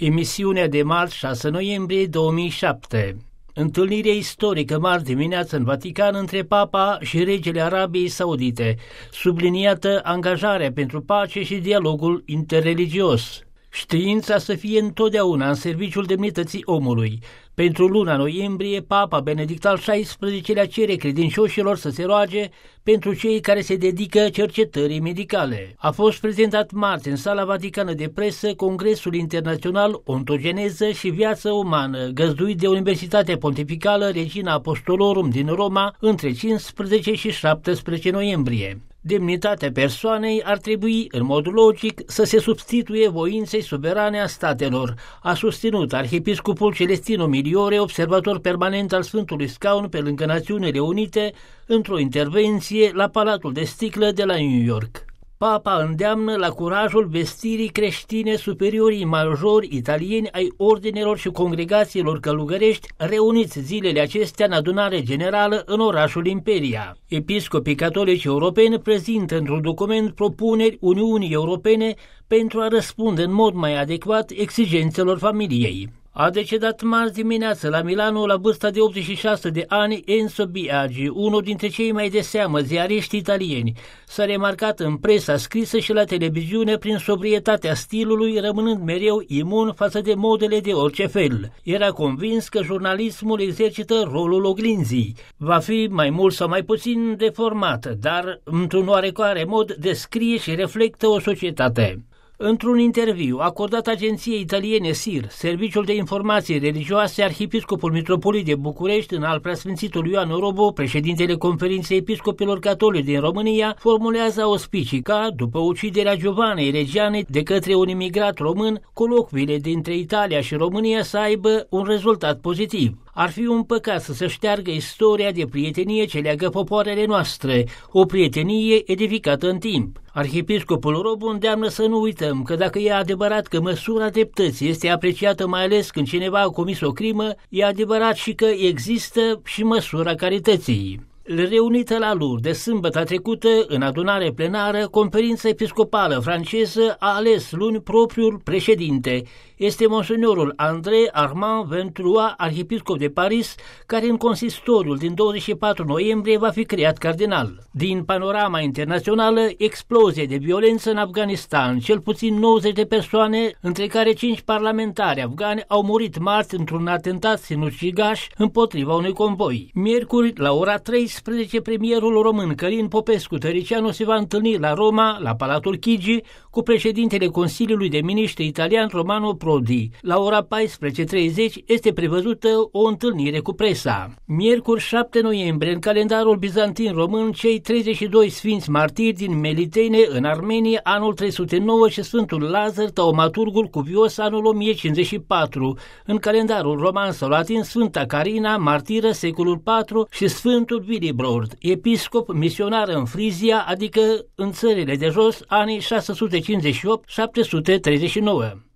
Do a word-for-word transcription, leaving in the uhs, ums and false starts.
Emisiunea de marți șase noiembrie două mii șapte. Întâlnire istorică marți dimineață în Vatican între Papa și regele Arabiei Saudite, subliniată angajarea pentru pace și dialogul interreligios. Știința să fie întotdeauna în serviciul demnității omului. Pentru luna noiembrie, Papa Benedict al șaisprezecelea cere credincioșilor să se roage pentru cei care se dedică cercetării medicale. A fost prezentat marți în Sala Vaticană de Presă Congresul Internațional Ontogeneză și Viață Umană, găzduit de Universitatea Pontificală Regina Apostolorum din Roma între cincisprezece și șaptesprezece noiembrie. Demnitatea persoanei ar trebui, în mod logic, să se substituie voinței suverane a statelor, a susținut arhiepiscopul Celestino Miliore, observator permanent al Sfântului Scaun pe lângă Națiunile Unite, într-o intervenție la Palatul de Sticlă de la New York. Papa îndeamnă la curajul vestirii creștine superiorii majori italieni ai ordinelor și congregațiilor călugărești reuniți zilele acestea în adunare generală în orașul Imperia. Episcopii catolici europeni prezintă într-un document propuneri Uniunii Europene pentru a răspunde în mod mai adecvat exigențelor familiei. A decedat marți dimineață la Milano la vârsta de optzeci și șase de ani Enzo Biagi, unul dintre cei mai de seamă ziariști italieni. S-a remarcat în presa scrisă și la televiziune prin sobrietatea stilului, rămânând mereu imun față de modele de orice fel. Era convins că jurnalismul exercită rolul oglinzii. Va fi mai mult sau mai puțin deformat, dar într-un oarecare mod descrie și reflectă o societate. Într-un interviu acordat agenției italiene S I R, Serviciul de Informații Religioase, arhiepiscopul mitropolit de București, în al preasfințitul Ioan Orobo, președintele Conferinței Episcopilor Catolici din România, formulează auspicii ca, după uciderea Giovanei Regiane de către un imigrat român, colocviile dintre Italia și România să aibă un rezultat pozitiv. Ar fi un păcat să se șteargă istoria de prietenie ce leagă popoarele noastre, o prietenie edificată în timp. Arhiepiscopul Robu îndeamnă să nu uităm că dacă e adevărat că măsura dreptății este apreciată mai ales când cineva a comis o crimă, e adevărat și că există și măsura carității. Reunită la Lourdes de sâmbătă trecută în adunare plenară, Conferința Episcopală franceză a ales luni propriul președinte. Este monsignorul André Armand Ventura, arhiepiscop de Paris, care în consistoriul din douăzeci și patru noiembrie va fi creat cardinal. Din panorama internațională, explozie de violență în Afganistan. Cel puțin nouăzeci de persoane, între care cinci parlamentari afgani, au murit marți într-un atentat sinucigaș împotriva unui convoi. Miercuri, la ora treisprezece, premierul român Călin Popescu Tăricianu se va întâlni la Roma, la Palatul Chigi, cu președintele Consiliului de Miniștri italian Romano Prodi. La ora paisprezece și treizeci este prevăzută o întâlnire cu presa. Miercuri șapte noiembrie, în calendarul bizantin român, cei treizeci și doi sfinți martiri din Melitene în Armenia, anul trei sute nouă, și Sfântul Lazar, taumaturgul cuvios, anul o mie cincizeci și patru. În calendarul roman sau latin, Sfânta Carina, martiră, secolul patru, și Sfântul Willibrord, episcop misionar în Frizia, adică în țările de jos, anii șase sute cincizeci și opt - șapte sute treizeci și nouă.